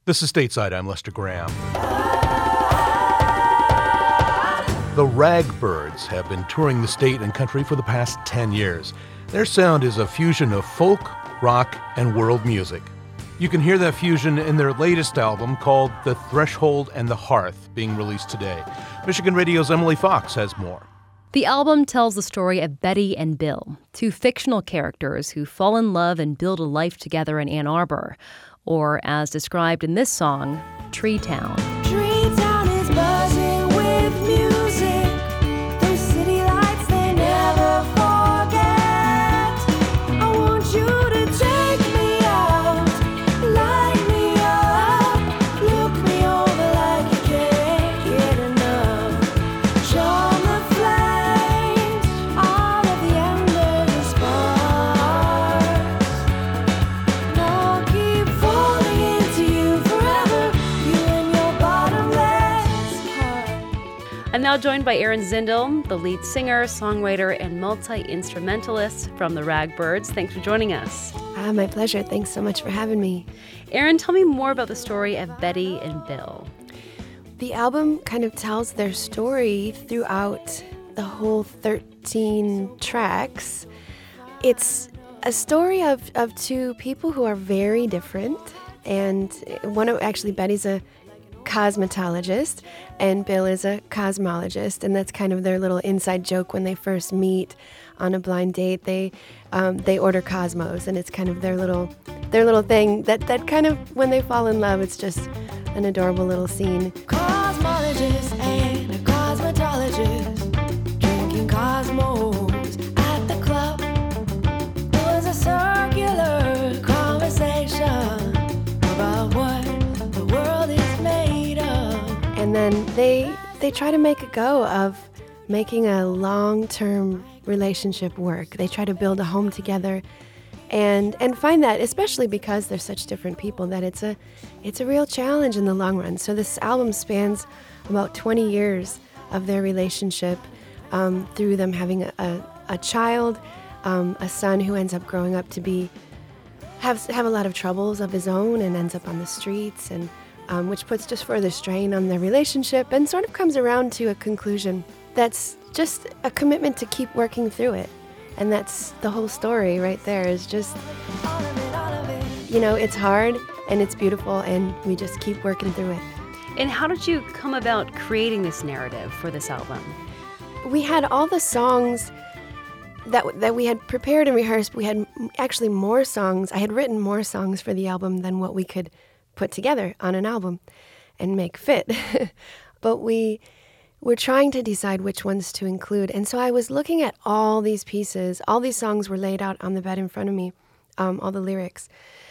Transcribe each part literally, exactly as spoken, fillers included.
This is Stateside. I'm Lester Graham. The Ragbirds have been touring the state and country for the past ten years. Their sound is a fusion of folk, rock, and world music. You can hear that fusion in their latest album called The Threshold and the Hearth, being released today. Michigan Radio's Emily Fox has more. The album tells the story of Betty and Bill, two fictional characters who fall in love and build a life together in Ann Arbor, or as described in this song, Tree Town. Tree Town is buzzing with music. Those city lights they never forget. I want you to take me out, light me up, look me over like you can't get enough. Show the flames, all of the embers and sparks. Now keep falling into you forever, you and your bottomless heart. I'm now joined by Erin Zindel, the lead singer, songwriter, and multi-instrumentalist from the Ragbirds. Thanks for joining us. Ah, my pleasure. Thanks so much for having me. Erin, tell me more about the story of Betty and Bill. The album kind of tells their story throughout the whole thirteen tracks. It's a story of, of two people who are very different. And one of, actually, Betty's a cosmetologist and Bill is a cosmologist, and that's kind of their little inside joke when they first meet on a blind date. They um, they order Cosmos, and it's kind of their little their little thing that, that kind of, when they fall in love, it's just an adorable little scene. Cosmologist and a cosmetologist drinking Cosmos at the club. It was a circular conversation about what the world is made of. And then they they try to make a go of making a long-term relationship work. They try to build a home together and and find that, especially because they're such different people, that it's a it's a real challenge in the long run. So this album spans about twenty years of their relationship, um, through them having a, a, a child, um, a son who ends up growing up to be have have a lot of troubles of his own and ends up on the streets, and um, which puts just further strain on their relationship and sort of comes around to a conclusion that's just a commitment to keep working through it. And that's the whole story right there, is just, you know, it's hard and it's beautiful and we just keep working through it. And how did you come about creating this narrative for this album? We had all the songs that that we had prepared and rehearsed. We had actually more songs. I had written more songs for the album than what we could put together on an album and make fit. But we were trying to decide which ones to include. And so I was looking at all these pieces. All these songs were laid out on the bed in front of me, um, all the lyrics.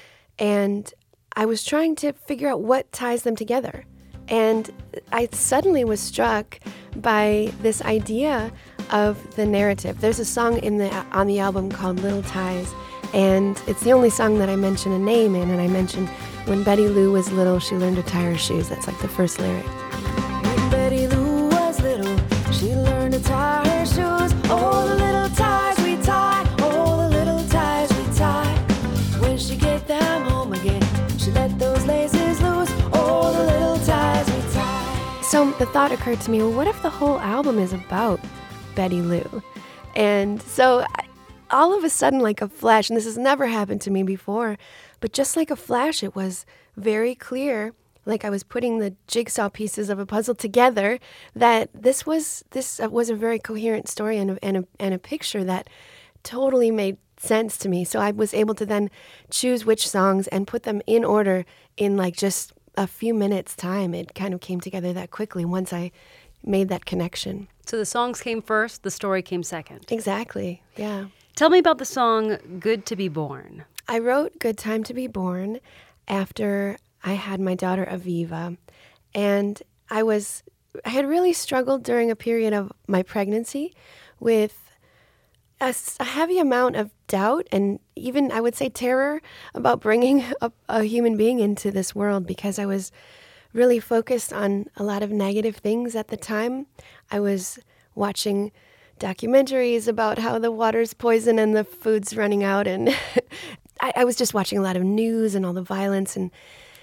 And I was trying to figure out what ties them together. And I suddenly was struck by this idea of the narrative. There's a song in the on the album called Little Ties, and it's the only song that I mention a name in, and I mentioned when Betty Lou was little, she learned to tie her shoes. That's like the first lyric. When Betty Lou was little, she learned to tie her shoes. Oh, the little ties we tie, oh, the little ties we tie. When she get them home again, she let those laces loose. Oh, the little ties we tie. So the thought occurred to me, well, what if the whole album is about Betty Lou? And so I, all of a sudden, like a flash, and this has never happened to me before, but just like a flash, it was very clear, like I was putting the jigsaw pieces of a puzzle together, that this was this was a very coherent story and a, and a, and a picture that totally made sense to me. So I was able to then choose which songs and put them in order in like just a few minutes' time. It kind of came together that quickly once I made that connection. So the songs came first, the story came second. Exactly, yeah. Tell me about the song Good to Be Born. I wrote Good Time to Be Born after I had my daughter Aviva, and I was I had really struggled during a period of my pregnancy with a, s- a heavy amount of doubt and even, I would say, terror about bringing a, a human being into this world, because I was really focused on a lot of negative things at the time. I was watching documentaries about how the water's poison and the food's running out, and I, I was just watching a lot of news and all the violence, and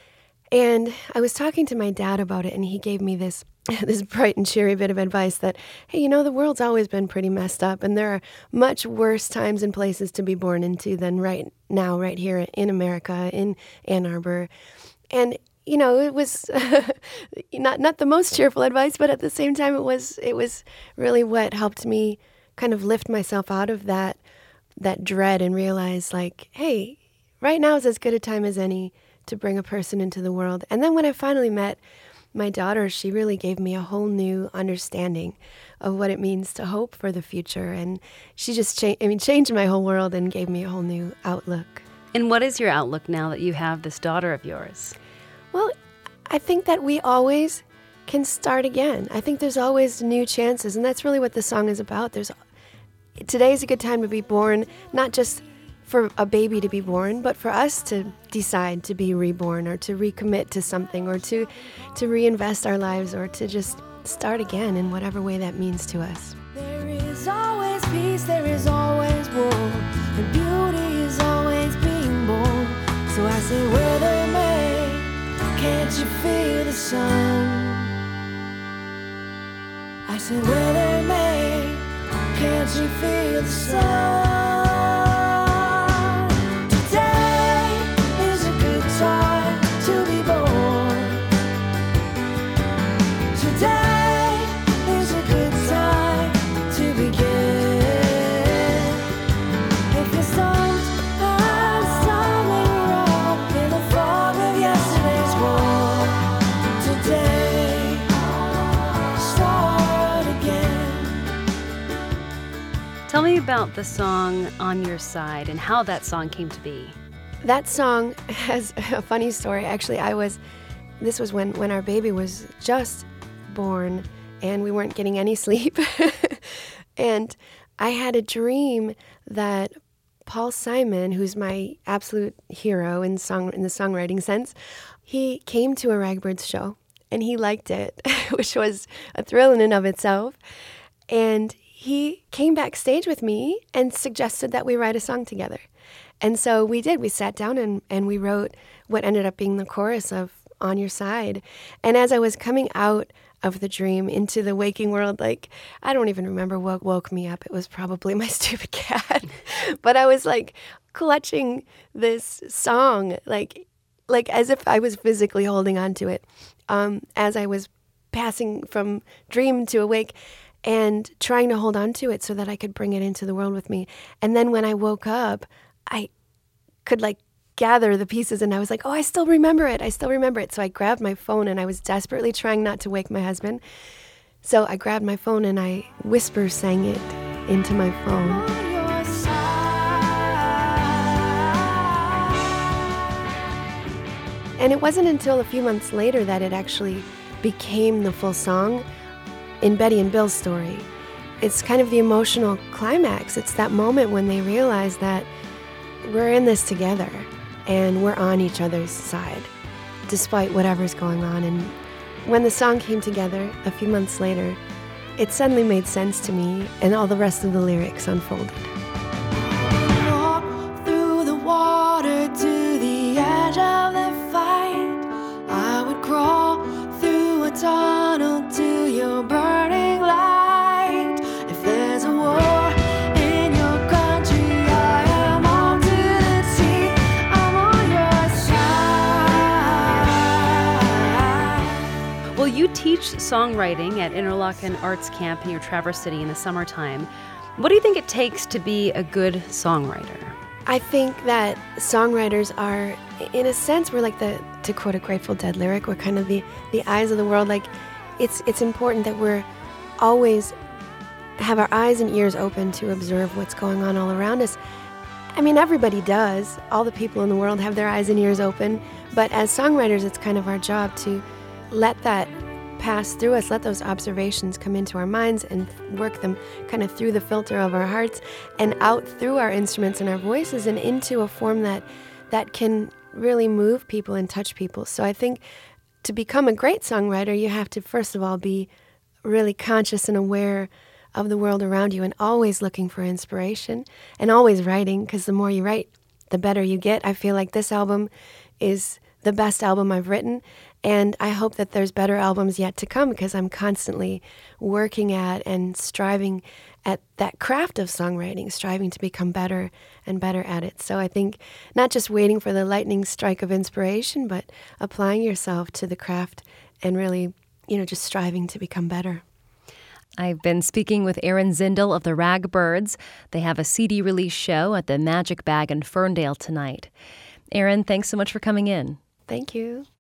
And I was talking to my dad about it, and he gave me this this bright and cheery bit of advice that, hey, you know, the world's always been pretty messed up, and there are much worse times and places to be born into than right now, right here in America, in Ann Arbor. And, you know, it was not not the most cheerful advice, but at the same time, it was it was really what helped me kind of lift myself out of that that dread and realize, like, hey, right now is as good a time as any to bring a person into the world. And then when I finally met my daughter, she really gave me a whole new understanding of what it means to hope for the future. And she just changed, I mean, changed my whole world and gave me a whole new outlook. And what is your outlook now that you have this daughter of yours? Well, I think that we always can start again. I think there's always new chances, and that's really what the song is about. There's today's a good time to be born, not just for a baby to be born, but for us to decide to be reborn or to recommit to something or to to reinvest our lives or to just start again in whatever way that means to us. There is always peace, there is always war, and beauty is always being born. So I say, weather may, can't you feel the sun? I say, weather may, can't you feel the sun? Tell me about the song On Your Side and how that song came to be. That song has a funny story. Actually, I was, this was when, when our baby was just born and we weren't getting any sleep. And I had a dream that Paul Simon, who's my absolute hero in song in the songwriting sense, he came to a Ragbirds show and he liked it, which was a thrill in and of itself. And he came backstage with me and suggested that we write a song together. And so we did. We sat down and, and we wrote what ended up being the chorus of On Your Side. And as I was coming out of the dream into the waking world, like, I don't even remember what woke me up. It was probably my stupid cat. But I was like clutching this song, like like as if I was physically holding on to it um, as I was passing from dream to awake, and trying to hold on to it so that I could bring it into the world with me. And then when I woke up, I could like gather the pieces and I was like, oh, I still remember it. I still remember it. So I grabbed my phone and I was desperately trying not to wake my husband. So I grabbed my phone and I whisper sang it into my phone. On your side. And it wasn't until a few months later that it actually became the full song. In Betty and Bill's story, it's kind of the emotional climax. It's that moment when they realize that we're in this together and we're on each other's side, despite whatever's going on. And when the song came together a few months later, it suddenly made sense to me, and all the rest of the lyrics unfolded. Walk through the water to the edge of the fight. I would crawl through a tunnel to your burning light. If there's a war in your country, I am on to the sea. I'm on your side. Well, you teach songwriting at Interlochen Arts Camp near Traverse City in the summertime. What do you think it takes to be a good songwriter? I think that songwriters are, in a sense, we're like the, to quote a Grateful Dead lyric, we're kind of the, the eyes of the world. Like, it's it's important that we're always have our eyes and ears open to observe what's going on all around us. I mean, everybody does. All the people in the world have their eyes and ears open. But as songwriters, it's kind of our job to let that pass through us, let those observations come into our minds and work them kind of through the filter of our hearts and out through our instruments and our voices and into a form that that can really move people and touch people. So I think to become a great songwriter, you have to, first of all, be really conscious and aware of the world around you and always looking for inspiration and always writing, because the more you write, the better you get. I feel like this album is the best album I've written. And I hope that there's better albums yet to come because I'm constantly working at and striving at that craft of songwriting, striving to become better and better at it. So I think not just waiting for the lightning strike of inspiration, but applying yourself to the craft and really, you know, just striving to become better. I've been speaking with Erin Zindel of the Ragbirds. They have a C D release show at the Magic Bag in Ferndale tonight. Erin, thanks so much for coming in. Thank you.